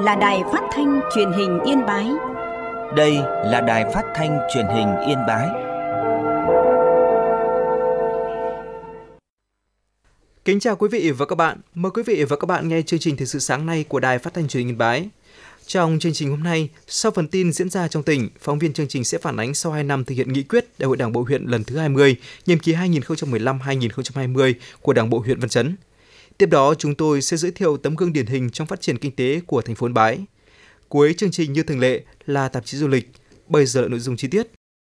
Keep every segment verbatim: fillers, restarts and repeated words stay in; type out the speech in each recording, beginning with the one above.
là Đài Phát thanh Truyền hình Yên Bái. Đây là Đài Phát thanh Truyền hình Yên Bái. Kính chào quý vị và các bạn. Mời quý vị và các bạn nghe chương trình Thời sự sáng nay của Đài Phát thanh Truyền hình Yên Bái. Trong chương trình hôm nay, sau phần tin diễn ra trong tỉnh, phóng viên chương trình sẽ phản ánh sau hai năm thực hiện nghị quyết Đại hội Đảng bộ huyện lần thứ hai mươi, nhiệm kỳ hai nghìn không trăm mười lăm đến hai nghìn không trăm hai mươi của Đảng bộ huyện Văn Chấn. Tiếp đó, chúng tôi sẽ giới thiệu tấm gương điển hình trong phát triển kinh tế của thành phố Yên Bái. Cuối chương trình như thường lệ là tạp chí du lịch. Bây giờ là nội dung chi tiết.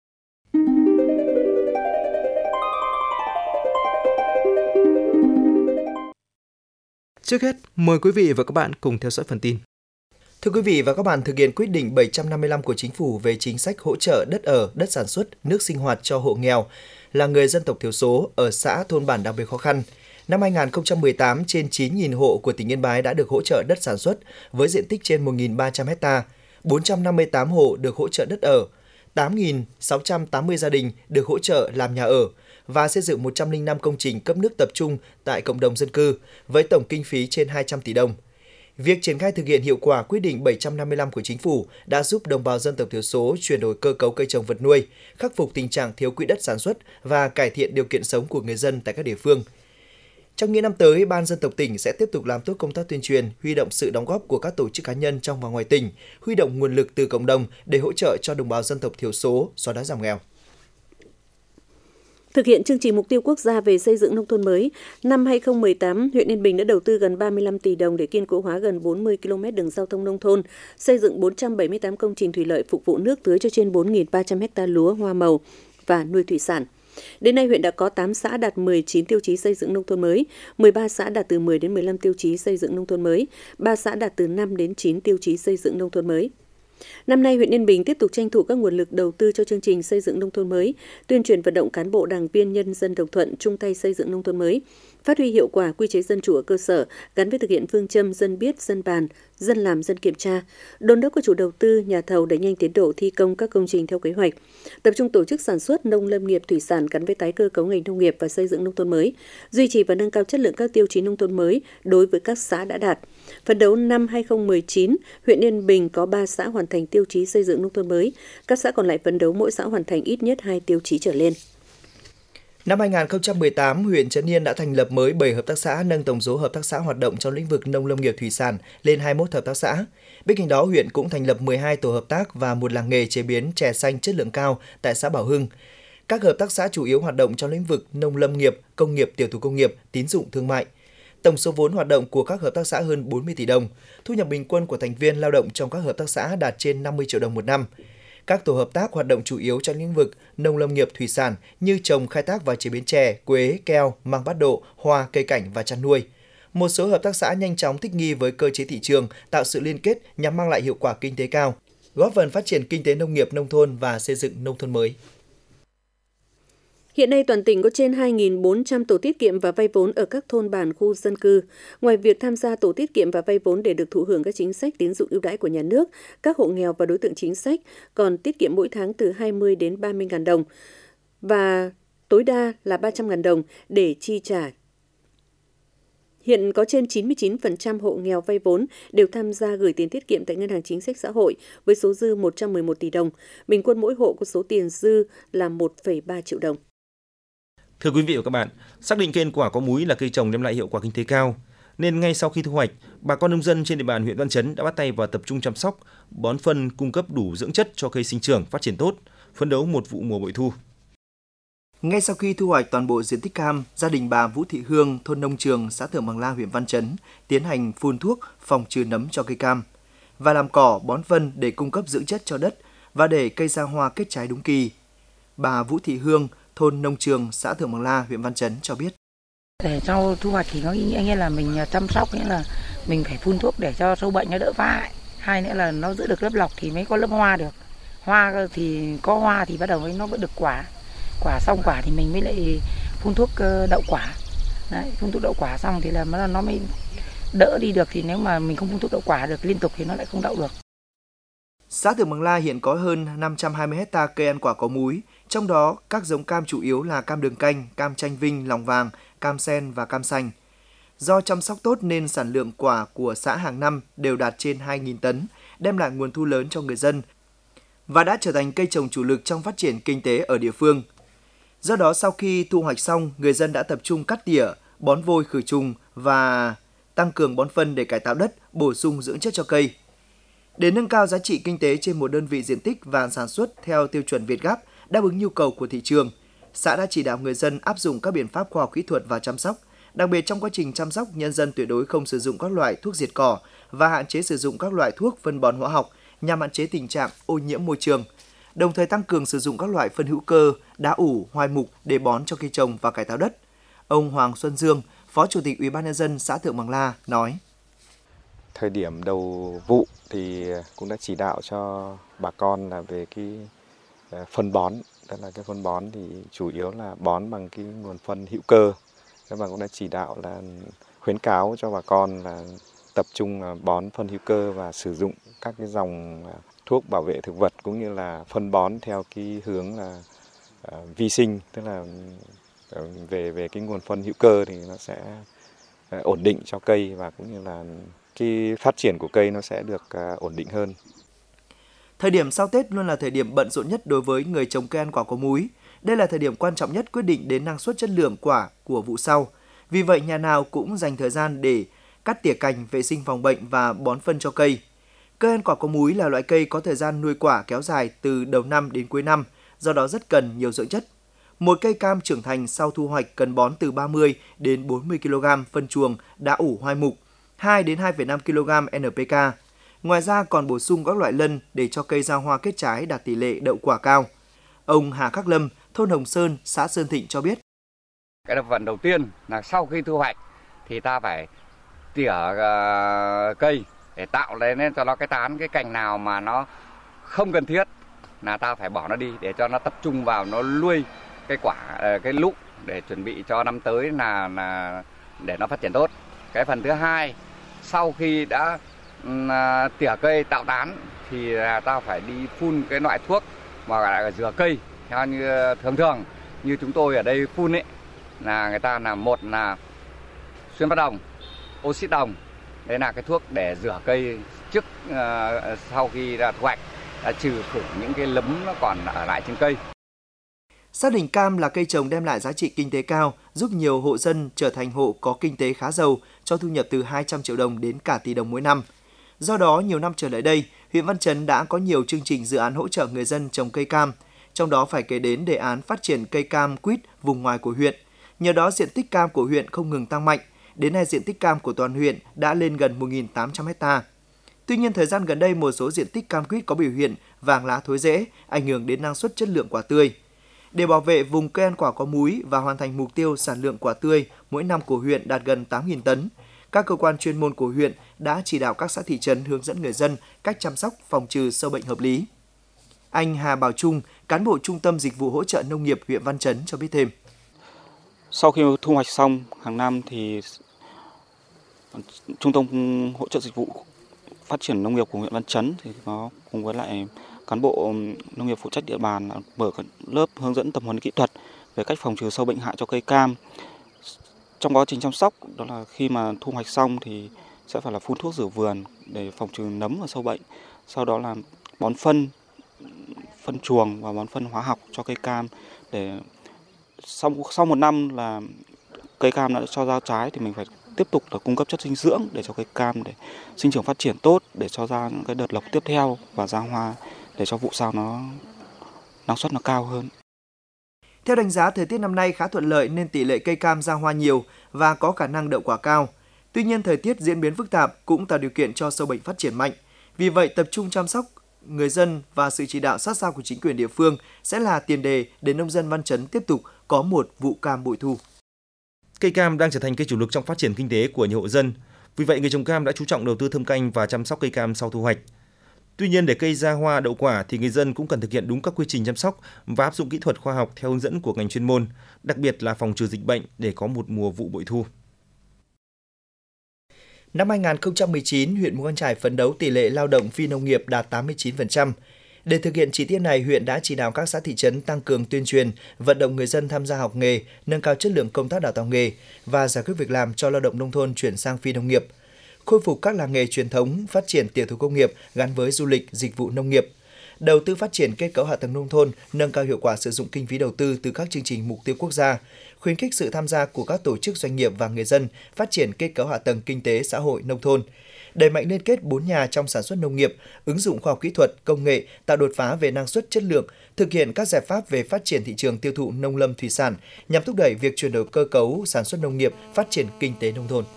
Trước hết, mời quý vị và các bạn cùng theo dõi phần tin. Thưa quý vị và các bạn, thực hiện quyết định bảy trăm năm mươi lăm của Chính phủ về chính sách hỗ trợ đất ở, đất sản xuất, nước sinh hoạt cho hộ nghèo là người dân tộc thiểu số ở xã thôn bản đặc biệt khó khăn. Năm hai nghìn không trăm mười tám, trên chín nghìn hộ của tỉnh Yên Bái đã được hỗ trợ đất sản xuất với diện tích trên một nghìn ba trăm ha, bốn trăm năm mươi tám hộ được hỗ trợ đất ở, tám nghìn sáu trăm tám mươi gia đình được hỗ trợ làm nhà ở và xây dựng một trăm lẻ năm công trình cấp nước tập trung tại cộng đồng dân cư với tổng kinh phí trên hai trăm tỷ đồng. Việc triển khai thực hiện hiệu quả quyết định bảy trăm năm mươi lăm của Chính phủ đã giúp đồng bào dân tộc thiểu số chuyển đổi cơ cấu cây trồng vật nuôi, khắc phục tình trạng thiếu quỹ đất sản xuất và cải thiện điều kiện sống của người dân tại các địa phương. Trong những năm tới, Ban Dân tộc tỉnh sẽ tiếp tục làm tốt công tác tuyên truyền, huy động sự đóng góp của các tổ chức cá nhân trong và ngoài tỉnh, huy động nguồn lực từ cộng đồng để hỗ trợ cho đồng bào dân tộc thiểu số xóa đói giảm nghèo. Thực hiện chương trình mục tiêu quốc gia về xây dựng nông thôn mới, năm hai nghìn không trăm mười tám, huyện Yên Bình đã đầu tư gần ba mươi lăm tỷ đồng để kiên cố hóa gần bốn mươi ki lô mét đường giao thông nông thôn, xây dựng bốn trăm bảy mươi tám công trình thủy lợi phục vụ nước tưới cho trên bốn nghìn ba trăm ha lúa, hoa màu và nuôi thủy sản. Đến nay, huyện đã có tám xã đạt mười chín tiêu chí xây dựng nông thôn mới, mười ba xã đạt từ mười đến mười lăm tiêu chí xây dựng nông thôn mới, ba xã đạt từ năm đến chín tiêu chí xây dựng nông thôn mới. Năm nay, huyện Yên Bình tiếp tục tranh thủ các nguồn lực đầu tư cho chương trình xây dựng nông thôn mới, tuyên truyền vận động cán bộ đảng viên nhân dân đồng thuận chung tay xây dựng nông thôn mới, phát huy hiệu quả quy chế dân chủ ở cơ sở gắn với thực hiện phương châm dân biết, dân bàn, dân làm, dân kiểm tra, đôn đốc các chủ đầu tư, nhà thầu đẩy nhanh tiến độ thi công các công trình theo kế hoạch, tập trung tổ chức sản xuất nông lâm nghiệp thủy sản gắn với tái cơ cấu ngành nông nghiệp và xây dựng nông thôn mới, duy trì và nâng cao chất lượng các tiêu chí nông thôn mới đối với các xã đã đạt. Phấn đấu năm hai nghìn không trăm mười chín, huyện Yên Bình có ba xã hoàn thành tiêu chí xây dựng nông thôn mới, các xã còn lại phấn đấu mỗi xã hoàn thành ít nhất hai tiêu chí trở lên. Năm hai nghìn không trăm mười tám, huyện Trấn Yên đã thành lập mới bảy hợp tác xã, nâng tổng số hợp tác xã hoạt động trong lĩnh vực nông lâm nghiệp thủy sản lên hai mươi mốt hợp tác xã. Bên cạnh đó, huyện cũng thành lập mười hai tổ hợp tác và một làng nghề chế biến chè xanh chất lượng cao tại xã Bảo Hưng. Các hợp tác xã chủ yếu hoạt động trong lĩnh vực nông lâm nghiệp, công nghiệp, tiểu thủ công nghiệp, tín dụng thương mại. Tổng số vốn hoạt động của các hợp tác xã hơn bốn mươi tỷ đồng. Thu nhập bình quân của thành viên lao động trong các hợp tác xã đạt trên năm mươi triệu đồng một năm. Các tổ hợp tác hoạt động chủ yếu trong lĩnh vực nông lâm nghiệp thủy sản như trồng, khai thác và chế biến chè, quế, keo, măng bát độ, hoa, cây cảnh và chăn nuôi. Một số hợp tác xã nhanh chóng thích nghi với cơ chế thị trường, tạo sự liên kết nhằm mang lại hiệu quả kinh tế cao, góp phần phát triển kinh tế nông nghiệp nông thôn và xây dựng nông thôn mới. Hiện nay, toàn tỉnh có trên hai nghìn bốn trăm tổ tiết kiệm và vay vốn ở các thôn bản, khu dân cư. Ngoài việc tham gia tổ tiết kiệm và vay vốn để được thụ hưởng các chính sách tín dụng ưu đãi của nhà nước, các hộ nghèo và đối tượng chính sách còn tiết kiệm mỗi tháng từ hai mươi đến ba mươi nghìn đồng và tối đa là ba trăm nghìn đồng để chi trả. Hiện có trên chín mươi chín phần trăm hộ nghèo vay vốn đều tham gia gửi tiền tiết kiệm tại Ngân hàng Chính sách Xã hội với số dư một trăm mười một tỷ đồng. Bình quân mỗi hộ có số tiền dư là một phẩy ba triệu đồng. Thưa quý vị và các bạn, xác định cây ăn quả có múi là cây trồng đem lại hiệu quả kinh tế cao, nên ngay sau khi thu hoạch, bà con nông dân trên địa bàn huyện Văn Chấn đã bắt tay vào tập trung chăm sóc, bón phân cung cấp đủ dưỡng chất cho cây sinh trưởng, phát triển tốt, phấn đấu một vụ mùa bội thu. Ngay sau khi thu hoạch toàn bộ diện tích cam, gia đình bà Vũ Thị Hương, thôn Nông Trường, xã Thượng Bằng La, huyện Văn Chấn tiến hành phun thuốc phòng trừ nấm cho cây cam và làm cỏ bón phân để cung cấp dưỡng chất cho đất và để cây ra hoa kết trái đúng kỳ. Bà Vũ Thị Hương, thôn Nông Trường, xã Thượng Bằng La, huyện Văn Chấn cho biết. Để sau thu hoạch thì có ý nghĩa là mình chăm sóc, nghĩa là mình phải phun thuốc để cho sâu bệnh nó đỡ phá hại. Hai nữa là nó giữ được lớp lọc thì mới có lớp hoa được. Hoa thì có hoa thì bắt đầu mới nó vẫn được quả. Quả xong quả thì mình mới lại phun thuốc đậu quả. Đấy, phun thuốc đậu quả xong thì là nó mới đỡ đi được, thì nếu mà mình không phun thuốc đậu quả được liên tục thì nó lại không đậu được. Xã Thượng Bằng La hiện có hơn năm trăm hai mươi ha cây ăn quả có múi, trong đó các giống cam chủ yếu là cam đường canh, cam chanh vinh, lòng vàng, cam sen và cam xanh. Do chăm sóc tốt nên sản lượng quả của xã hàng năm đều đạt trên hai nghìn tấn, đem lại nguồn thu lớn cho người dân và đã trở thành cây trồng chủ lực trong phát triển kinh tế ở địa phương. Do đó, sau khi thu hoạch xong, người dân đã tập trung cắt tỉa, bón vôi khử trùng và tăng cường bón phân để cải tạo đất, bổ sung dưỡng chất cho cây. Để nâng cao giá trị kinh tế trên một đơn vị diện tích và sản xuất theo tiêu chuẩn Việt Gáp, đáp ứng nhu cầu của thị trường, xã đã chỉ đạo người dân áp dụng các biện pháp khoa học kỹ thuật và chăm sóc. Đặc biệt trong quá trình chăm sóc, nhân dân tuyệt đối không sử dụng các loại thuốc diệt cỏ và hạn chế sử dụng các loại thuốc phân bón hóa học nhằm hạn chế tình trạng ô nhiễm môi trường. Đồng thời tăng cường sử dụng các loại phân hữu cơ, đá ủ, hoai mục để bón cho cây trồng và cải tạo đất. Ông Hoàng Xuân Dương, Phó Chủ tịch Ủy ban nhân dân xã Thượng Bằng La nói: Thời điểm đầu vụ thì cũng đã chỉ đạo cho bà con là về cái phân bón, đó là cái phân bón thì chủ yếu là bón bằng cái nguồn phân hữu cơ. Các bạn cũng đã chỉ đạo là khuyến cáo cho bà con là tập trung bón phân hữu cơ và sử dụng các cái dòng thuốc bảo vệ thực vật cũng như là phân bón theo cái hướng là uh, vi sinh, tức là uh, về về cái nguồn phân hữu cơ thì nó sẽ uh, ổn định cho cây và cũng như là cái phát triển của cây nó sẽ được uh, ổn định hơn. Thời điểm sau Tết luôn là thời điểm bận rộn nhất đối với người trồng cây ăn quả có múi. Đây là thời điểm quan trọng nhất quyết định đến năng suất chất lượng quả của vụ sau. Vì vậy, nhà nào cũng dành thời gian để cắt tỉa cành, vệ sinh phòng bệnh và bón phân cho cây. Cây ăn quả có múi là loại cây có thời gian nuôi quả kéo dài từ đầu năm đến cuối năm, do đó rất cần nhiều dưỡng chất. Một cây cam trưởng thành sau thu hoạch cần bón từ ba mươi đến bốn mươi ki lô gam phân chuồng đá ủ hoai mục, hai đến hai phẩy năm ki lô gam en pê ca. Ngoài ra còn bổ sung các loại lân để cho cây ra hoa kết trái đạt tỷ lệ đậu quả cao. Ông Hà Khắc Lâm, thôn Hồng Sơn, xã Sơn Thịnh cho biết: Cái đập phần đầu tiên là sau khi thu hoạch thì ta phải tỉa uh, cây để tạo lên cho nó cái tán, cái cành nào mà nó không cần thiết là ta phải bỏ nó đi để cho nó tập trung vào nó nuôi cái quả uh, cái lụ để chuẩn bị cho năm tới là là để nó phát triển tốt. Cái phần thứ hai, sau khi đã uh, tỉa cây tạo tán thì là ta phải đi phun cái loại thuốc mà gọi là rửa cây theo như thường thường như chúng tôi ở đây phun ấy, là người ta là một là xuyên phát đồng, oxit đồng, đấy là cái thuốc để rửa cây trước uh, sau khi ra thu hoạch, đã trừ khử những cái lấm nó còn ở lại trên cây. Xác định cam là cây trồng đem lại giá trị kinh tế cao, giúp nhiều hộ dân trở thành hộ có kinh tế khá giàu, cho thu nhập từ hai trăm triệu đồng đến cả tỷ đồng mỗi năm. Do đó, nhiều năm trở lại đây, huyện Văn Chấn đã có nhiều chương trình dự án hỗ trợ người dân trồng cây cam, trong đó phải kể đến đề án phát triển cây cam quýt vùng ngoài của huyện. Nhờ đó, diện tích cam của huyện không ngừng tăng mạnh. Đến nay, diện tích cam của toàn huyện đã lên gần một nghìn tám trăm ha. Tuy nhiên, thời gian gần đây, một số diện tích cam quýt có biểu hiện vàng lá thối rễ, ảnh hưởng đến năng suất chất lượng quả tươi. Để bảo vệ vùng cây ăn quả có múi và hoàn thành mục tiêu sản lượng quả tươi mỗi năm của huyện đạt gần tám nghìn tấn, các cơ quan chuyên môn của huyện đã chỉ đạo các xã thị trấn hướng dẫn người dân cách chăm sóc, phòng trừ sâu bệnh hợp lý. Anh Hà Bảo Trung, cán bộ Trung tâm Dịch vụ Hỗ trợ Nông nghiệp huyện Văn Chấn cho biết thêm. Sau khi thu hoạch xong hàng năm thì Trung tâm Hỗ trợ Dịch vụ Phát triển Nông nghiệp của huyện Văn Chấn thì có cùng với lại cán bộ nông nghiệp phụ trách địa bàn mở các lớp hướng dẫn tập huấn kỹ thuật về cách phòng trừ sâu bệnh hại cho cây cam. Trong quá trình chăm sóc, đó là khi mà thu hoạch xong thì sẽ phải là phun thuốc rửa vườn để phòng trừ nấm và sâu bệnh. Sau đó là bón phân, phân chuồng và bón phân hóa học cho cây cam để sau sau một năm là cây cam đã cho ra trái thì mình phải tiếp tục là cung cấp chất dinh dưỡng để cho cây cam để sinh trưởng phát triển tốt, để cho ra những cái đợt lộc tiếp theo và ra hoa để cho vụ sau nó năng suất nó cao hơn. Theo đánh giá, thời tiết năm nay khá thuận lợi nên tỷ lệ cây cam ra hoa nhiều và có khả năng đậu quả cao. Tuy nhiên, thời tiết diễn biến phức tạp cũng tạo điều kiện cho sâu bệnh phát triển mạnh. Vì vậy, tập trung chăm sóc người dân và sự chỉ đạo sát sao của chính quyền địa phương sẽ là tiền đề để nông dân Văn Chấn tiếp tục có một vụ cam bội thu. Cây cam đang trở thành cây chủ lực trong phát triển kinh tế của nhiều hộ dân. Vì vậy, người trồng cam đã chú trọng đầu tư thâm canh và chăm sóc cây cam sau thu hoạch. Tuy nhiên, để cây ra hoa đậu quả thì người dân cũng cần thực hiện đúng các quy trình chăm sóc và áp dụng kỹ thuật khoa học theo hướng dẫn của ngành chuyên môn, đặc biệt là phòng trừ dịch bệnh để có một mùa vụ bội thu. Năm hai không một chín, huyện Mù Căng Chải phấn đấu tỷ lệ lao động phi nông nghiệp đạt tám mươi chín phần trăm. Để thực hiện chỉ tiêu này, huyện đã chỉ đạo các xã thị trấn tăng cường tuyên truyền, vận động người dân tham gia học nghề, nâng cao chất lượng công tác đào tạo nghề và giải quyết việc làm cho lao động nông thôn chuyển sang phi nông nghiệp, khôi phục các làng nghề truyền thống, phát triển tiểu thủ công nghiệp gắn với du lịch, dịch vụ nông nghiệp, đầu tư phát triển kết cấu hạ tầng nông thôn, nâng cao hiệu quả sử dụng kinh phí đầu tư từ các chương trình mục tiêu quốc gia, khuyến khích sự tham gia của các tổ chức doanh nghiệp và người dân phát triển kết cấu hạ tầng kinh tế xã hội nông thôn, đẩy mạnh liên kết bốn nhà trong sản xuất nông nghiệp, ứng dụng khoa học kỹ thuật, công nghệ, tạo đột phá về năng suất chất lượng, thực hiện các giải pháp về phát triển thị trường tiêu thụ nông lâm thủy sản nhằm thúc đẩy việc chuyển đổi cơ cấu sản xuất nông nghiệp, phát triển kinh tế nông thôn.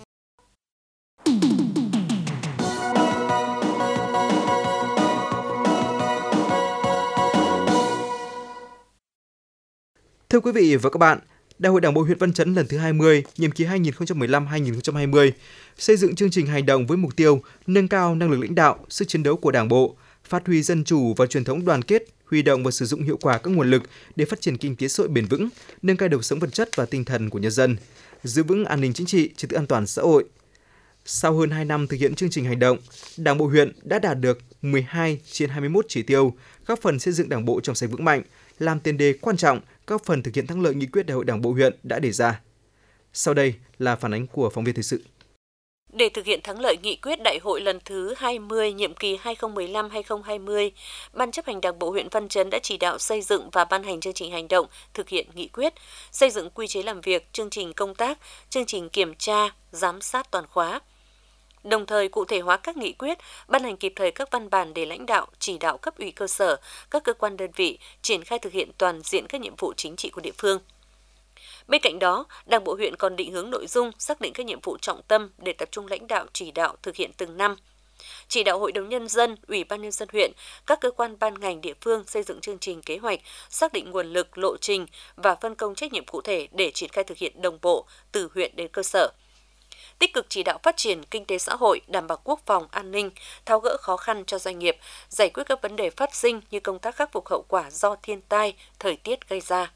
Thưa quý vị và các bạn, Đại hội Đảng bộ huyện Văn Chấn lần thứ hai mươi, nhiệm kỳ hai nghìn không trăm mười lăm đến hai nghìn không trăm hai mươi, xây dựng chương trình hành động với mục tiêu nâng cao năng lực lãnh đạo, sức chiến đấu của Đảng bộ, phát huy dân chủ và truyền thống đoàn kết, huy động và sử dụng hiệu quả các nguồn lực để phát triển kinh tế xã hội bền vững, nâng cao đời sống vật chất và tinh thần của nhân dân, giữ vững an ninh chính trị, trật tự an toàn xã hội. Sau hơn hai năm thực hiện chương trình hành động, Đảng bộ huyện đã đạt được mười hai trên hai mươi mốt chỉ tiêu, góp phần xây dựng Đảng bộ trong sạch vững mạnh, làm tiền đề quan trọng góp phần thực hiện thắng lợi nghị quyết Đại hội Đảng bộ huyện đã đề ra. Sau đây là phản ánh của phóng viên thời sự. Để thực hiện thắng lợi nghị quyết Đại hội lần thứ hai mươi, nhiệm kỳ hai nghìn không trăm mười lăm đến hai nghìn không trăm hai mươi, Ban chấp hành Đảng bộ huyện Văn Chấn đã chỉ đạo xây dựng và ban hành chương trình hành động thực hiện nghị quyết, xây dựng quy chế làm việc, chương trình công tác, chương trình kiểm tra, giám sát toàn khóa. Đồng thời cụ thể hóa các nghị quyết, ban hành kịp thời các văn bản để lãnh đạo, chỉ đạo cấp ủy cơ sở, các cơ quan đơn vị triển khai thực hiện toàn diện các nhiệm vụ chính trị của địa phương. Bên cạnh đó, Đảng bộ huyện còn định hướng nội dung, xác định các nhiệm vụ trọng tâm để tập trung lãnh đạo chỉ đạo thực hiện từng năm. Chỉ đạo Hội đồng Nhân dân, Ủy ban Nhân dân huyện, các cơ quan ban ngành địa phương xây dựng chương trình kế hoạch, xác định nguồn lực, lộ trình và phân công trách nhiệm cụ thể để triển khai thực hiện đồng bộ từ huyện đến cơ sở. Tích cực chỉ đạo phát triển kinh tế xã hội, đảm bảo quốc phòng, an ninh, tháo gỡ khó khăn cho doanh nghiệp, giải quyết các vấn đề phát sinh như công tác khắc phục hậu quả do thiên tai, thời tiết gây ra.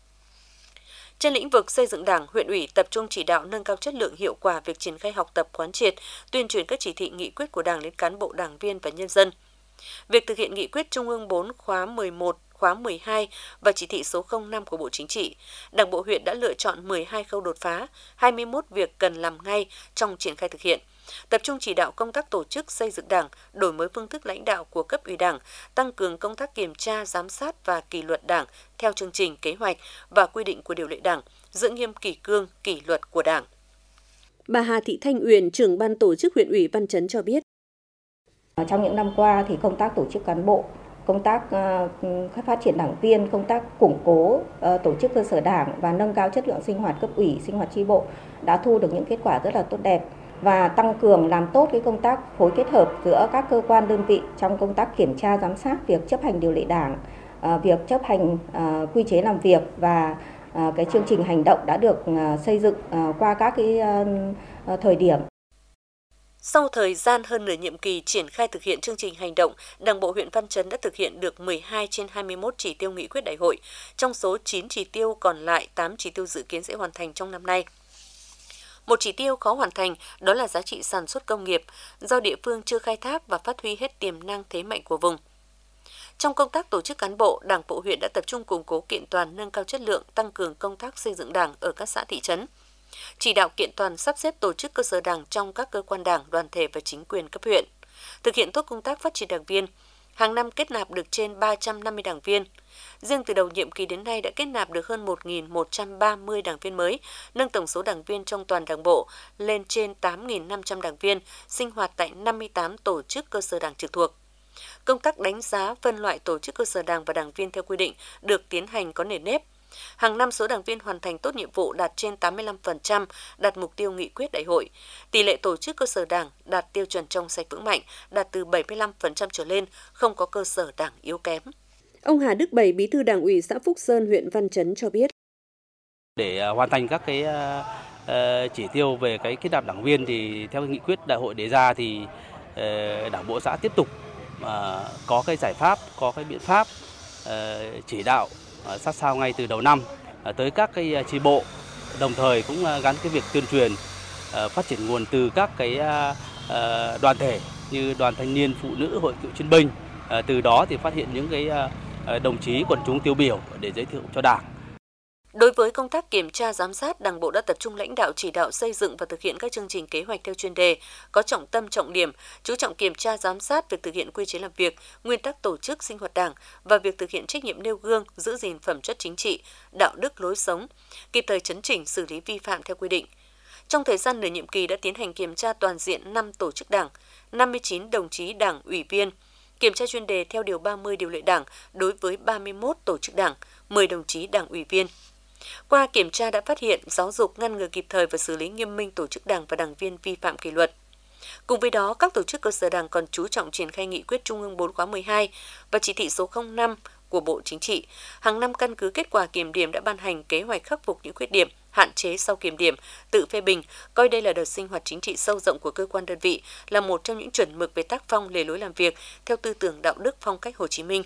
Trên lĩnh vực xây dựng Đảng, huyện ủy tập trung chỉ đạo nâng cao chất lượng hiệu quả việc triển khai học tập quán triệt, tuyên truyền các chỉ thị nghị quyết của Đảng đến cán bộ đảng viên và nhân dân. Việc thực hiện nghị quyết Trung ương bốn khóa mười một, khóa mười hai và chỉ thị số không năm của Bộ Chính trị, Đảng bộ huyện đã lựa chọn mười hai khâu đột phá, hai mươi mốt việc cần làm ngay trong triển khai thực hiện. Tập trung chỉ đạo công tác tổ chức xây dựng Đảng, đổi mới phương thức lãnh đạo của cấp ủy Đảng, tăng cường công tác kiểm tra, giám sát và kỷ luật Đảng theo chương trình, kế hoạch và quy định của điều lệ Đảng, giữ nghiêm kỷ cương, kỷ luật của Đảng. Bà Hà Thị Thanh Uyển, trưởng ban tổ chức huyện ủy Văn Chấn cho biết. Trong những năm qua thì công tác tổ chức cán bộ, công tác uh, phát triển đảng viên, công tác củng cố uh, tổ chức cơ sở Đảng và nâng cao chất lượng sinh hoạt cấp ủy, sinh hoạt chi bộ đã thu được những kết quả rất là tốt đẹp và tăng cường làm tốt cái công tác phối kết hợp giữa các cơ quan đơn vị trong công tác kiểm tra giám sát việc chấp hành điều lệ Đảng, uh, việc chấp hành uh, quy chế làm việc và uh, cái chương trình hành động đã được uh, xây dựng uh, qua các cái uh, uh, thời điểm. Sau thời gian hơn nửa nhiệm kỳ triển khai thực hiện chương trình hành động, Đảng bộ huyện Văn Chấn đã thực hiện được mười hai trên hai mươi mốt chỉ tiêu nghị quyết đại hội. Trong số chín chỉ tiêu còn lại, tám chỉ tiêu dự kiến sẽ hoàn thành trong năm nay. Một chỉ tiêu khó hoàn thành đó là giá trị sản xuất công nghiệp, do địa phương chưa khai thác và phát huy hết tiềm năng thế mạnh của vùng. Trong công tác tổ chức cán bộ, Đảng bộ huyện đã tập trung củng cố kiện toàn, nâng cao chất lượng, tăng cường công tác xây dựng Đảng ở các xã thị trấn. Chỉ đạo kiện toàn sắp xếp tổ chức cơ sở Đảng trong các cơ quan Đảng, đoàn thể và chính quyền cấp huyện. Thực hiện tốt công tác phát triển đảng viên. Hàng năm kết nạp được trên ba trăm năm mươi đảng viên. Riêng từ đầu nhiệm kỳ đến nay đã kết nạp được hơn một nghìn một trăm ba mươi đảng viên mới, nâng tổng số đảng viên trong toàn Đảng bộ lên trên tám nghìn năm trăm đảng viên, sinh hoạt tại năm mươi tám tổ chức cơ sở Đảng trực thuộc. Công tác đánh giá, phân loại tổ chức cơ sở Đảng và đảng viên theo quy định được tiến hành có nền nếp. Hàng năm số đảng viên hoàn thành tốt nhiệm vụ đạt trên tám mươi lăm phần trăm, đạt mục tiêu nghị quyết đại hội. Tỷ lệ tổ chức cơ sở Đảng đạt tiêu chuẩn trong sạch vững mạnh, đạt từ bảy mươi lăm phần trăm trở lên, không có cơ sở Đảng yếu kém. Ông Hà Đức Bảy, Bí thư Đảng ủy xã Phúc Sơn, huyện Văn Chấn cho biết. Để hoàn thành các cái uh, chỉ tiêu về cái kết nạp đảng viên thì theo nghị quyết đại hội đề ra thì uh, Đảng bộ xã tiếp tục uh, có cái giải pháp, có cái biện pháp uh, chỉ đạo uh, sát sao ngay từ đầu năm uh, tới các cái chi bộ, đồng thời cũng uh, gắn cái việc tuyên truyền uh, phát triển nguồn từ các cái uh, uh, đoàn thể như đoàn thanh niên, phụ nữ, hội cựu chiến binh, từ đó thì phát hiện những cái đồng chí quần chúng tiêu biểu để giới thiệu cho Đảng. Đối với công tác kiểm tra giám sát, Đảng bộ đã tập trung lãnh đạo chỉ đạo xây dựng và thực hiện các chương trình kế hoạch theo chuyên đề, có trọng tâm trọng điểm, chú trọng kiểm tra giám sát việc thực hiện quy chế làm việc, nguyên tắc tổ chức sinh hoạt Đảng và việc thực hiện trách nhiệm nêu gương, giữ gìn phẩm chất chính trị, đạo đức lối sống, kịp thời chấn chỉnh xử lý vi phạm theo quy định. Trong thời gian nửa nhiệm kỳ đã tiến hành kiểm tra toàn diện năm tổ chức Đảng, năm mươi chín đồng chí Đảng ủy viên, kiểm tra chuyên đề theo điều ba mươi điều lệ Đảng đối với ba mươi mốt tổ chức Đảng, mười đồng chí Đảng ủy viên. Qua kiểm tra đã phát hiện, giáo dục, ngăn ngừa kịp thời và xử lý nghiêm minh tổ chức Đảng và đảng viên vi phạm kỷ luật. Cùng với đó, các tổ chức cơ sở Đảng còn chú trọng triển khai nghị quyết Trung ương bốn khóa mười hai và chỉ thị số không năm của Bộ Chính trị. Hàng năm căn cứ kết quả kiểm điểm đã ban hành kế hoạch khắc phục những khuyết điểm, hạn chế sau kiểm điểm, tự phê bình, coi đây là đợt sinh hoạt chính trị sâu rộng của cơ quan đơn vị, là một trong những chuẩn mực về tác phong, lề lối làm việc theo tư tưởng đạo đức phong cách Hồ Chí Minh.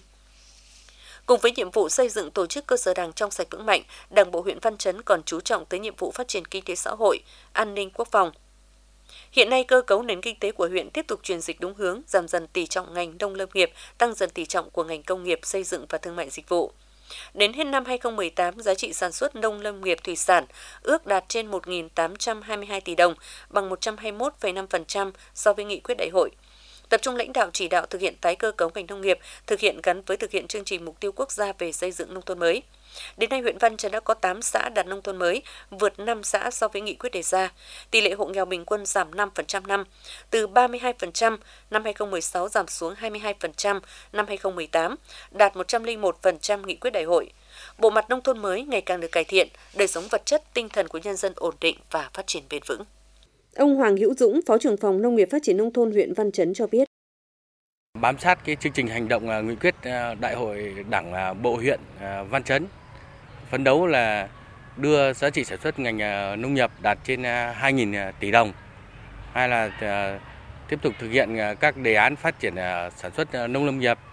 Cùng với nhiệm vụ xây dựng tổ chức cơ sở Đảng trong sạch vững mạnh, Đảng bộ huyện Văn Chấn còn chú trọng tới nhiệm vụ phát triển kinh tế xã hội, an ninh quốc phòng. Hiện nay, cơ cấu nền kinh tế của huyện tiếp tục chuyển dịch đúng hướng, giảm dần tỷ trọng ngành nông lâm nghiệp, tăng dần tỷ trọng của ngành công nghiệp, xây dựng và thương mại dịch vụ. Đến hết năm hai không một tám, giá trị sản xuất nông lâm nghiệp thủy sản ước đạt trên một nghìn tám trăm hai mươi hai tỷ đồng, bằng một trăm hai mươi mốt phẩy năm phần trăm so với nghị quyết đại hội. Tập trung lãnh đạo chỉ đạo thực hiện tái cơ cấu ngành nông nghiệp, thực hiện gắn với thực hiện chương trình mục tiêu quốc gia về xây dựng nông thôn mới. Đến nay, huyện Văn Chấn đã có tám xã đạt nông thôn mới, vượt năm xã so với nghị quyết đề ra. Tỷ lệ hộ nghèo bình quân giảm năm phần trăm năm, từ ba mươi hai phần trăm năm hai không một sáu giảm xuống hai mươi hai phần trăm năm hai không một tám, đạt một trăm lẻ một phần trăm nghị quyết đại hội. Bộ mặt nông thôn mới ngày càng được cải thiện, đời sống vật chất, tinh thần của nhân dân ổn định và phát triển bền vững. Ông Hoàng Hữu Dũng, Phó trưởng phòng Nông nghiệp Phát triển Nông thôn huyện Văn Chấn cho biết. Bám sát cái chương trình hành động nghị quyết đại hội Đảng bộ huyện Văn Chấn, phấn đấu là đưa giá trị sản xuất ngành nông nghiệp đạt trên hai nghìn tỷ đồng, hay là tiếp tục thực hiện các đề án phát triển sản xuất nông lâm nghiệp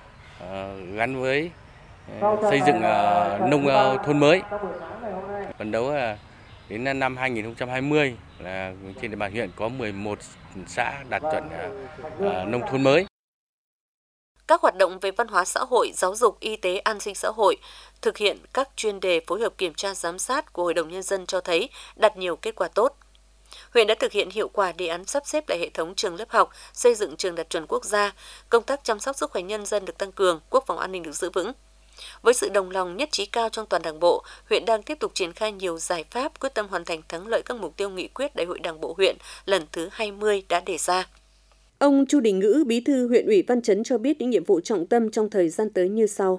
gắn với xây dựng nông thôn mới. Phấn đấu là đến năm hai nghìn không trăm hai mươi là trên địa bàn huyện có mười một xã đạt chuẩn nông thôn mới. Các hoạt động về văn hóa xã hội, giáo dục, y tế, an sinh xã hội, thực hiện các chuyên đề phối hợp kiểm tra giám sát của Hội đồng Nhân dân cho thấy đạt nhiều kết quả tốt. Huyện đã thực hiện hiệu quả đề án sắp xếp lại hệ thống trường lớp học, xây dựng trường đạt chuẩn quốc gia, công tác chăm sóc sức khỏe nhân dân được tăng cường, quốc phòng an ninh được giữ vững. Với sự đồng lòng nhất trí cao trong toàn Đảng bộ, huyện đang tiếp tục triển khai nhiều giải pháp quyết tâm hoàn thành thắng lợi các mục tiêu nghị quyết Đại hội Đảng bộ huyện lần thứ hai mươi đã đề ra. Ông Chu Đình Ngữ, Bí thư huyện ủy Văn Chấn cho biết những nhiệm vụ trọng tâm trong thời gian tới như sau.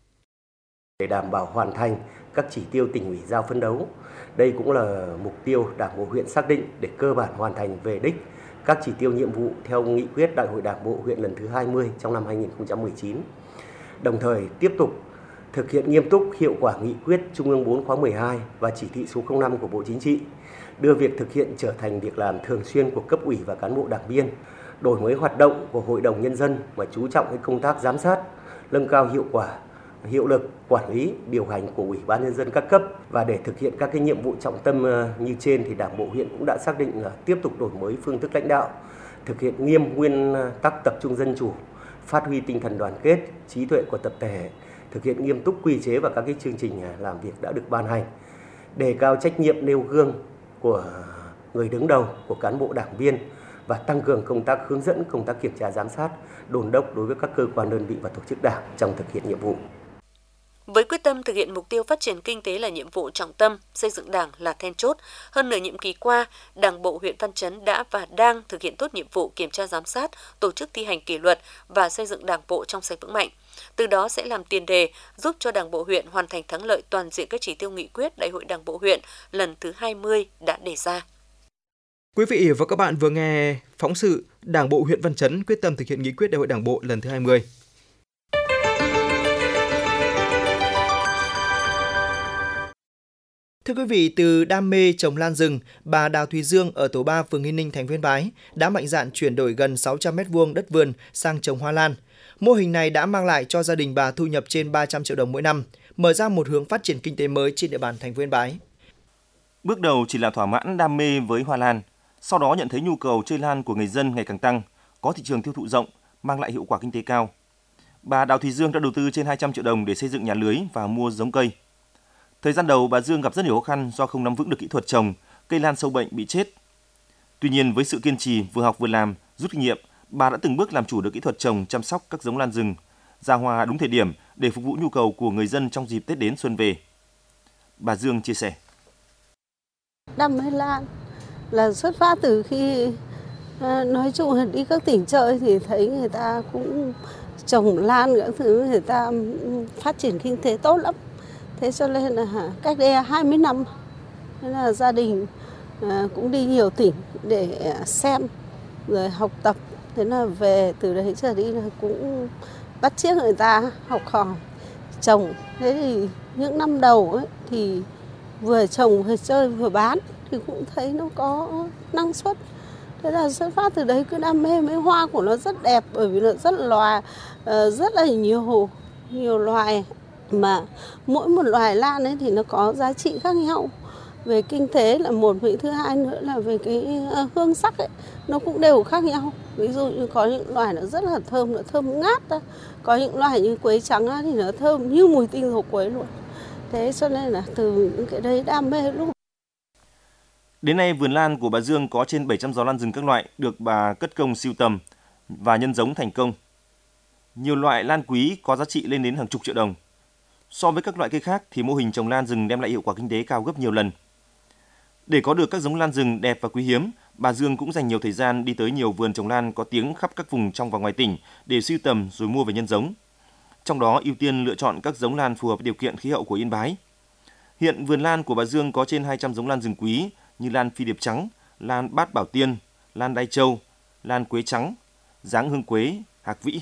Để đảm bảo hoàn thành các chỉ tiêu tỉnh ủy giao phấn đấu, đây cũng là mục tiêu Đảng bộ huyện xác định để cơ bản hoàn thành về đích các chỉ tiêu nhiệm vụ theo nghị quyết Đại hội Đảng bộ huyện lần thứ hai mươi trong năm hai nghìn không trăm mười chín. Đồng thời tiếp tục thực hiện nghiêm túc hiệu quả nghị quyết Trung ương bốn khóa mười hai và chỉ thị số không năm của Bộ Chính trị, đưa việc thực hiện trở thành việc làm thường xuyên của cấp ủy và cán bộ đảng viên, đổi mới hoạt động của Hội đồng Nhân dân và chú trọng cái công tác giám sát, nâng cao hiệu quả, hiệu lực, quản lý, điều hành của Ủy ban Nhân dân các cấp. Và để thực hiện các cái nhiệm vụ trọng tâm như trên thì Đảng bộ huyện cũng đã xác định là tiếp tục đổi mới phương thức lãnh đạo, thực hiện nghiêm nguyên tắc tập trung dân chủ, phát huy tinh thần đoàn kết, trí tuệ của tập thể, thực hiện nghiêm túc quy chế và các cái chương trình làm việc đã được ban hành, đề cao trách nhiệm nêu gương của người đứng đầu, của cán bộ đảng viên và tăng cường công tác hướng dẫn, công tác kiểm tra giám sát, đôn đốc đối với các cơ quan đơn vị và tổ chức đảng trong thực hiện nhiệm vụ. Với quyết tâm thực hiện mục tiêu phát triển kinh tế là nhiệm vụ trọng tâm, xây dựng Đảng là then chốt, hơn nửa nhiệm kỳ qua, Đảng bộ huyện Văn Chấn đã và đang thực hiện tốt nhiệm vụ kiểm tra giám sát, tổ chức thi hành kỷ luật và xây dựng Đảng bộ trong sạch vững mạnh. Từ đó sẽ làm tiền đề giúp cho Đảng bộ huyện hoàn thành thắng lợi toàn diện các chỉ tiêu nghị quyết Đại hội Đảng bộ huyện lần thứ hai mươi đã đề ra. Quý vị và các bạn vừa nghe phóng sự Đảng bộ huyện Văn Chấn quyết tâm thực hiện nghị quyết Đại hội Đảng bộ lần thứ hai mươi. Thưa quý vị, từ đam mê trồng lan rừng, bà Đào Thùy Dương ở tổ ba phường Nghi Ninh, thành phố Yên Bái đã mạnh dạn chuyển đổi gần sáu trăm mét vuông đất vườn sang trồng hoa lan. Mô hình này đã mang lại cho gia đình bà thu nhập trên ba trăm triệu đồng mỗi năm, mở ra một hướng phát triển kinh tế mới trên địa bàn thành phố Yên Bái. Bước đầu chỉ là thỏa mãn đam mê với hoa lan, sau đó nhận thấy nhu cầu chơi lan của người dân ngày càng tăng, có thị trường tiêu thụ rộng, mang lại hiệu quả kinh tế cao. bà Đào Thị Dương đã đầu tư trên hai trăm triệu đồng để xây dựng nhà lưới và mua giống cây. Thời gian đầu, bà Dương gặp rất nhiều khó khăn do không nắm vững được kỹ thuật trồng, cây lan sâu bệnh bị chết. Tuy nhiên, với sự kiên trì, vừa học vừa làm, rút kinh nghiệm, bà đã từng bước làm chủ được kỹ thuật trồng, chăm sóc các giống lan rừng, ra hoa đúng thời điểm để phục vụ nhu cầu của người dân trong dịp Tết đến xuân về. Bà Dương chia sẻ. Đam mê lan là xuất phát từ khi nói chung là đi các tỉnh chơi thì thấy người ta cũng trồng lan các thứ, người ta phát triển kinh tế tốt lắm. Thế cho nên là cách đây hai mươi năm thế là gia đình cũng đi nhiều tỉnh để xem rồi học tập. Thế là về từ đấy trở đi là cũng bắt chước người ta học hỏi trồng. Thế thì những năm đầu ấy, thì vừa trồng vừa chơi vừa bán thì cũng thấy nó có năng suất. Thế là xuất phát từ đấy cứ đam mê, mấy hoa của nó rất đẹp bởi vì nó rất loài, rất là nhiều nhiều loài, mà mỗi một loài lan ấy thì nó có giá trị khác nhau. Về kinh tế là một, với thứ hai nữa là về cái hương sắc ấy, nó cũng đều khác nhau. Ví dụ như có những loài nó rất là thơm, nó thơm ngát ra. Có những loài như quế trắng thì nó thơm như mùi tinh dầu quế luôn. Thế cho nên là từ những cái đấy đam mê luôn. Đến nay, vườn lan của bà Dương có trên bảy trăm giò lan rừng các loại được bà cất công sưu tầm và nhân giống thành công. Nhiều loại lan quý có giá trị lên đến hàng chục triệu đồng. So với các loại cây khác thì mô hình trồng lan rừng đem lại hiệu quả kinh tế cao gấp nhiều lần. Để có được các giống lan rừng đẹp và quý hiếm, bà Dương cũng dành nhiều thời gian đi tới nhiều vườn trồng lan có tiếng khắp các vùng trong và ngoài tỉnh để sưu tầm rồi mua về nhân giống. Trong đó ưu tiên lựa chọn các giống lan phù hợp điều kiện khí hậu của Yên Bái. Hiện vườn lan của bà Dương có trên hai trăm giống lan rừng quý như lan phi điệp trắng, lan bát bảo tiên, lan đai châu, lan quế trắng, dáng hương quế, hạc vĩ.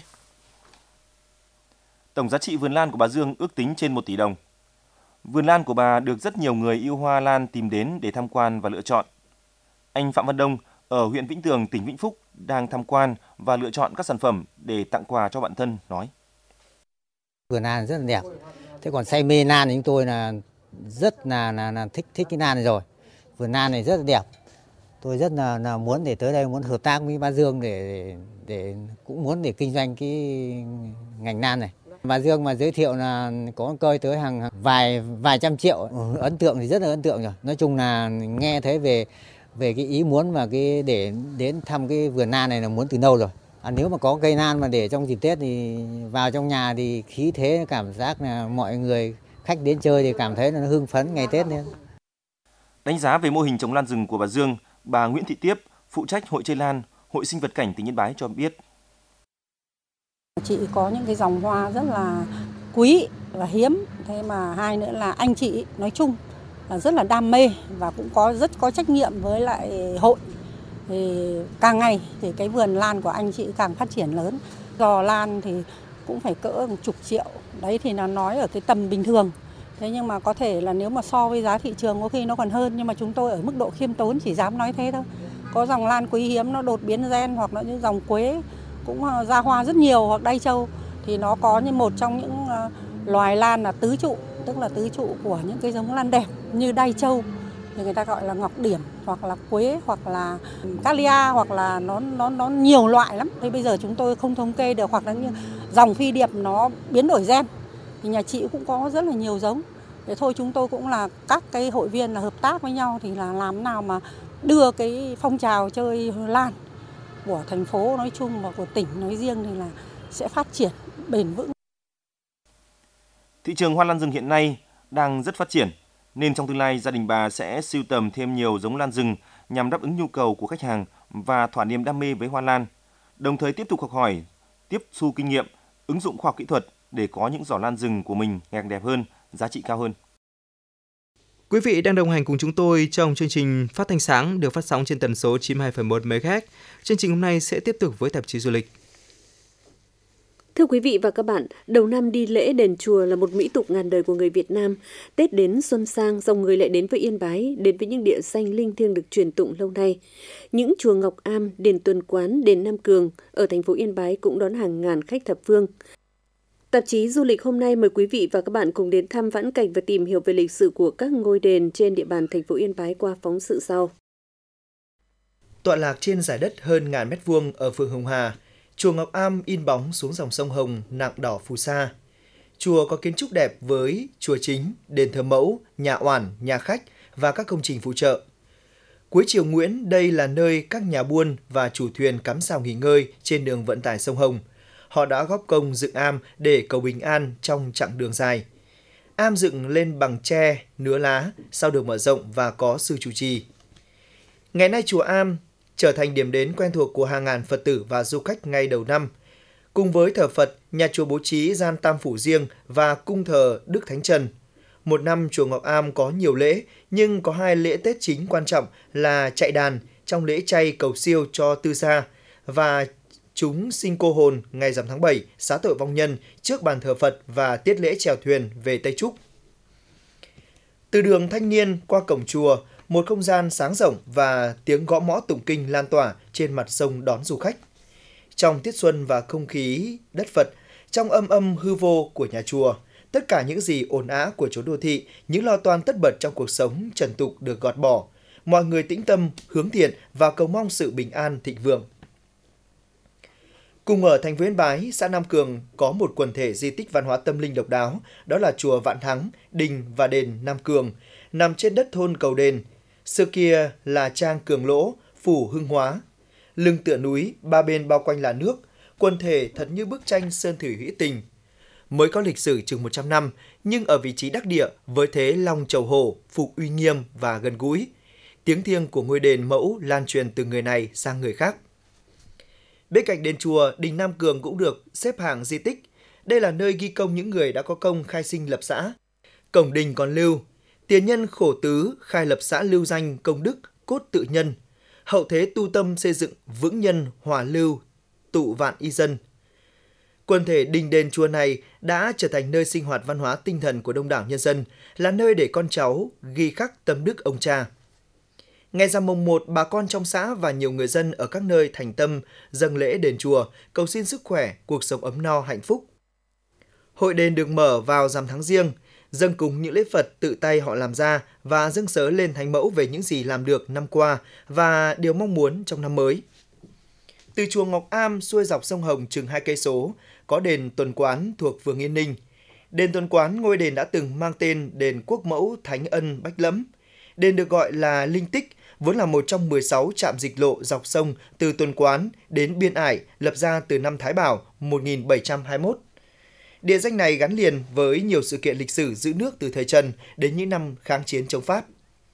Tổng giá trị vườn lan của bà Dương ước tính trên một tỷ đồng. Vườn lan của bà được rất nhiều người yêu hoa lan tìm đến để tham quan và lựa chọn. Anh Phạm Văn Đông ở huyện Vĩnh Tường, tỉnh Vĩnh Phúc đang tham quan và lựa chọn các sản phẩm để tặng quà cho bạn thân nói. Vườn lan rất là đẹp. Thế còn say mê lan thì chúng tôi là rất là, là, là thích thích cái lan này rồi. Vườn lan này rất là đẹp. Tôi rất là, là muốn để tới đây muốn hợp tác với bà Dương để, để để cũng muốn để kinh doanh cái ngành lan này. Bà Dương mà giới thiệu là có cây tới hàng vài vài trăm triệu, ấn tượng thì rất là ấn tượng rồi. Nói chung là nghe thấy về về cái ý muốn mà cái để đến thăm cái vườn lan này là muốn từ lâu rồi. À, nếu mà có cây lan mà để trong dịp Tết thì vào trong nhà thì khí thế cảm giác là mọi người khách đến chơi thì cảm thấy là nó hưng phấn ngày Tết nữa. Đánh giá về mô hình trồng lan rừng của bà Dương, bà Nguyễn Thị Tiếp, phụ trách Hội Chơi Lan, Hội Sinh vật cảnh tỉnh Yên Bái cho biết. Chị có những cái dòng hoa rất là quý và hiếm, thế mà hai nữa là anh chị nói chung là rất là đam mê và cũng có rất có trách nhiệm với lại hội. Thì càng ngày thì cái vườn lan của anh chị càng phát triển lớn. Giò lan thì cũng phải cỡ một chục triệu, đấy thì nó nói ở cái tầm bình thường. Thế nhưng mà có thể là nếu mà so với giá thị trường có khi nó còn hơn, nhưng mà chúng tôi ở mức độ khiêm tốn chỉ dám nói thế thôi. Có dòng lan quý hiếm nó đột biến gen hoặc là những dòng quế cũng ra hoa rất nhiều hoặc đai châu thì nó có như một trong những loài lan là tứ trụ, tức là tứ trụ của những cái giống lan đẹp như đai châu thì người ta gọi là ngọc điểm hoặc là quế hoặc là calia hoặc là nó nó nó nhiều loại lắm. Thế bây giờ chúng tôi không thống kê được, hoặc là như dòng phi điệp nó biến đổi gen thì nhà chị cũng có rất là nhiều giống. Thế thôi chúng tôi cũng là các cái hội viên là hợp tác với nhau thì là làm nào mà đưa cái phong trào chơi lan của thành phố nói chung và của tỉnh nói riêng thì là sẽ phát triển bền vững. Thị trường hoa lan rừng hiện nay đang rất phát triển, nên trong tương lai gia đình bà sẽ sưu tầm thêm nhiều giống lan rừng nhằm đáp ứng nhu cầu của khách hàng và thỏa niềm đam mê với hoa lan, đồng thời tiếp tục học hỏi, tiếp thu kinh nghiệm, ứng dụng khoa học kỹ thuật để có những giỏ lan rừng của mình ngày càng đẹp hơn, giá trị cao hơn. Quý vị đang đồng hành cùng chúng tôi trong chương trình Phát thanh sáng được phát sóng trên tần số chín mươi hai phẩy một mê ga héc. Chương trình hôm nay sẽ tiếp tục với tạp chí du lịch. Thưa quý vị và các bạn, đầu năm đi lễ đền chùa là một mỹ tục ngàn đời của người Việt Nam. Tết đến xuân sang, dòng người lại đến với Yên Bái, đến với những địa danh linh thiêng được truyền tụng lâu nay. Những chùa Ngọc Am, đền Tuần Quán, đền Nam Cường ở thành phố Yên Bái cũng đón hàng ngàn khách thập phương. Tạp chí du lịch hôm nay mời quý vị và các bạn cùng đến thăm vãn cảnh và tìm hiểu về lịch sử của các ngôi đền trên địa bàn thành phố Yên Bái qua phóng sự sau. Tọa lạc trên giải đất hơn ngàn mét vuông ở phường Hồng Hà, Chùa Ngọc Am in bóng xuống dòng sông Hồng nặng đỏ phù sa. Chùa có kiến trúc đẹp với chùa chính, đền thờ mẫu, nhà oản, nhà khách và các công trình phụ trợ. Cuối triều Nguyễn, đây là nơi các nhà buôn và chủ thuyền cắm sào nghỉ ngơi trên đường vận tải sông Hồng. Họ đã góp công dựng am để cầu bình an trong chặng đường dài. Am dựng lên bằng tre, nứa lá, sau được mở rộng và có sư trụ trì. Ngày nay chùa Am trở thành điểm đến quen thuộc của hàng ngàn Phật tử và du khách ngay đầu năm. Cùng với thờ Phật, nhà chùa bố trí gian tam phủ riêng và cung thờ Đức Thánh Trần. Một năm chùa Ngọc Am có nhiều lễ, nhưng có hai lễ Tết chính quan trọng là chạy đàn trong lễ chay cầu siêu cho tư gia và chúng sinh cô hồn ngày rằm tháng bảy, xá tội vong nhân trước bàn thờ Phật và tiết lễ chèo thuyền về Tây Trúc. Từ đường Thanh Niên qua cổng chùa, một không gian sáng rộng và tiếng gõ mõ tụng kinh lan tỏa trên mặt sông đón du khách. Trong tiết xuân và không khí đất Phật, trong âm âm hư vô của nhà chùa, tất cả những gì ồn ào của chốn đô thị, những lo toan tất bật trong cuộc sống trần tục được gọt bỏ. Mọi người tĩnh tâm, hướng thiện và cầu mong sự bình an thịnh vượng. Cùng ở thành phố Yên Bái, xã Nam Cường có một quần thể di tích văn hóa tâm linh độc đáo, đó là chùa Vạn Thắng, đình và đền Nam Cường, nằm trên đất thôn Cầu Đền. Xưa kia là trang Cường Lỗ, phủ Hưng Hóa. Lưng tựa núi, ba bên bao quanh là nước, quần thể thật như bức tranh sơn thủy hữu tình. Mới có lịch sử chừng một trăm năm, nhưng ở vị trí đắc địa với thế long chầu hổ, phục uy nghiêm và gần gũi. Tiếng thiêng của ngôi đền mẫu lan truyền từ người này sang người khác. Bên cạnh đền chùa, đình Nam Cường cũng được xếp hạng di tích. Đây là nơi ghi công những người đã có công khai sinh lập xã. Cổng đình còn lưu: tiền nhân khổ tứ khai lập xã lưu danh công đức cốt tự nhân, hậu thế tu tâm xây dựng vững nhân hòa lưu tụ vạn y dân. Quần thể đình đền chùa này đã trở thành nơi sinh hoạt văn hóa tinh thần của đông đảo nhân dân, là nơi để con cháu ghi khắc tâm đức ông cha. Ngày rằm mùng một, bà con trong xã và nhiều người dân ở các nơi thành tâm dâng lễ đền chùa, cầu xin sức khỏe, cuộc sống ấm no hạnh phúc. Hội đền được mở vào rằm tháng Giêng, dâng cúng những lễ Phật tự tay họ làm ra và dâng sớ lên Thánh Mẫu về những gì làm được năm qua và điều mong muốn trong năm mới. Từ chùa Ngọc Am xuôi dọc sông Hồng chừng hai cây số, có đền Tuần Quán thuộc phường Yên Ninh. Đền Tuần Quán, ngôi đền đã từng mang tên đền Quốc Mẫu Thánh Ân Bách Lẫm. Đền được gọi là linh tích, vốn là một trong mười sáu trạm dịch lộ dọc sông từ Tuần Quán đến Biên Ải, lập ra từ năm Thái Bảo một nghìn bảy trăm hai mươi mốt. Địa danh này gắn liền với nhiều sự kiện lịch sử giữ nước từ thời Trần đến những năm kháng chiến chống Pháp.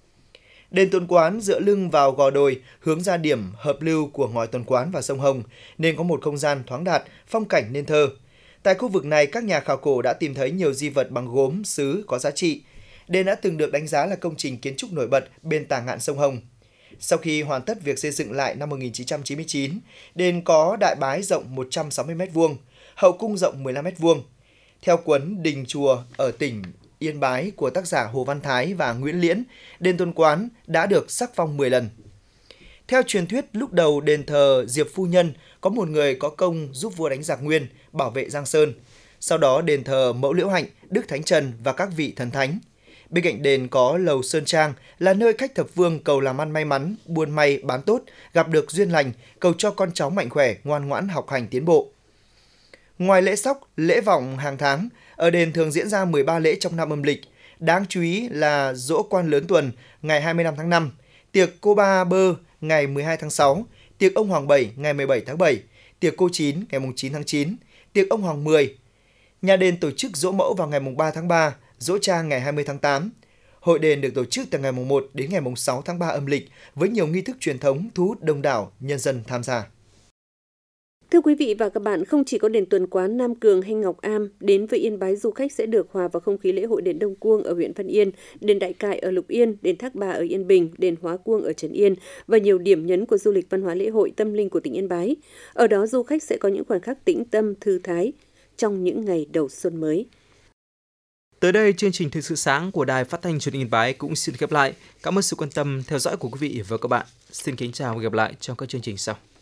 Đền Tuần Quán dựa lưng vào gò đồi, hướng ra điểm hợp lưu của ngòi Tuần Quán và sông Hồng, nên có một không gian thoáng đạt, phong cảnh nên thơ. Tại khu vực này, các nhà khảo cổ đã tìm thấy nhiều di vật bằng gốm, sứ có giá trị. Đền đã từng được đánh giá là công trình kiến trúc nổi bật bên tả ngạn sông Hồng. Sau khi hoàn tất việc xây dựng lại năm một nghìn chín trăm chín mươi chín, đền có đại bái rộng một trăm sáu mươi mét vuông, hậu cung rộng mười lăm mét vuông. Theo cuốn Đình Chùa ở tỉnh Yên Bái của tác giả Hồ Văn Thái và Nguyễn Liễn, đền Tuần Quán đã được sắc phong mười lần. Theo truyền thuyết, lúc đầu đền thờ Diệp Phu Nhân có một người có công giúp vua đánh giặc Nguyên, bảo vệ Giang Sơn. Sau đó đền thờ Mẫu Liễu Hạnh, Đức Thánh Trần và các vị thần thánh. Bên cạnh đền có lầu Sơn Trang, là nơi khách thập phương cầu làm ăn may mắn, buôn may bán tốt, gặp được duyên lành, cầu cho con cháu mạnh khỏe, ngoan ngoãn học hành tiến bộ. Ngoài lễ sóc, lễ vọng hàng tháng, ở đền thường diễn ra mười ba lễ trong năm âm lịch. Đáng chú ý là giỗ quan lớn tuần ngày hai mươi lăm tháng năm, tiệc cô ba bơ ngày mười hai tháng sáu, tiệc ông Hoàng Bảy ngày mười bảy tháng bảy, tiệc cô chín ngày chín tháng chín, tiệc ông Hoàng mười. Nhà đền tổ chức giỗ mẫu vào ngày ba tháng ba, giỗ cha ngày hai mươi tháng tám. Hội đền được tổ chức từ ngày một đến ngày sáu tháng ba âm lịch với nhiều nghi thức truyền thống thu hút đông đảo nhân dân tham gia. Thưa quý vị và các bạn, không chỉ có đền Tuần Quán, Nam Cường hay Ngọc Am, đến với Yên Bái du khách sẽ được hòa vào không khí lễ hội đền Đông Cuông ở huyện Văn Yên, đền Đại Cại ở Lục Yên, đền Thác Bà ở Yên Bình, đền Hóa Cuông ở Trấn Yên và nhiều điểm nhấn của du lịch văn hóa lễ hội tâm linh của tỉnh Yên Bái. Ở đó du khách sẽ có những khoảnh khắc tĩnh tâm, thư thái trong những ngày đầu xuân mới. Tới đây, chương trình Thời sự sáng của Đài Phát thanh Truyền hình Yên Bái cũng xin khép lại. Cảm ơn sự quan tâm theo dõi của quý vị và các bạn. Xin kính chào và gặp lại trong các chương trình sau.